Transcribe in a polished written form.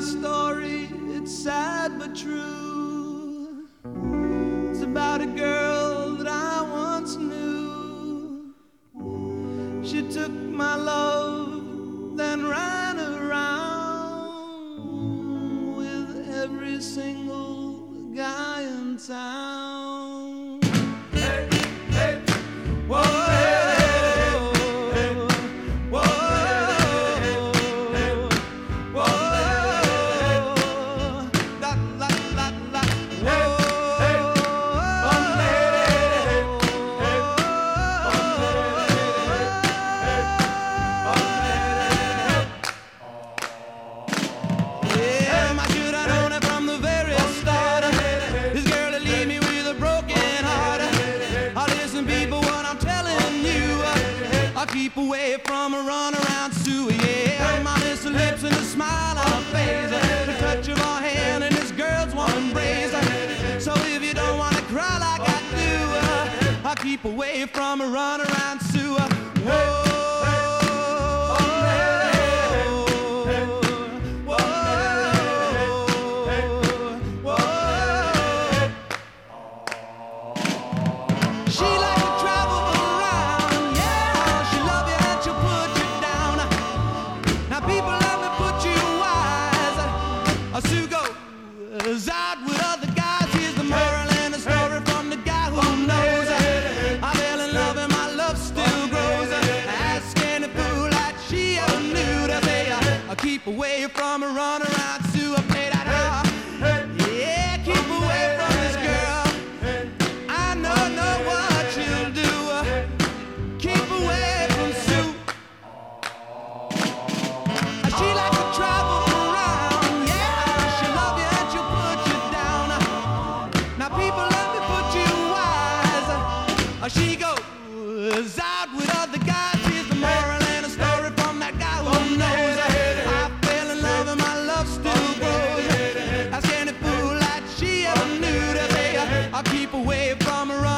story, it's sad but true. It's about a girl that I once knew. She took my love, then ran around with every single guy in town. Hey, hey, whoa. Keep away from a runaround Sue, yeah. My Miss lips and a smile on her face, the touch of her hand and this girl's warm embrace. So if you don't wanna cry like I do, I'll keep away from a runaround Sue. Whoa. Sue goes out with other guys. Here's the moral and the story from the guy who knows. I fell in love and my love still grows. Ask any fool that she ever knew to say I keep away from a runaround Sue. I play that hard. Yeah, keep away from this girl. I know what she'll do. Keep away from Sue. She likes to travel. She goes out with other guys. Here's the moral and a story from that guy who knows. I fell in love and my love still grows. Ask any fool that she ever knew to say I'll keep away from her.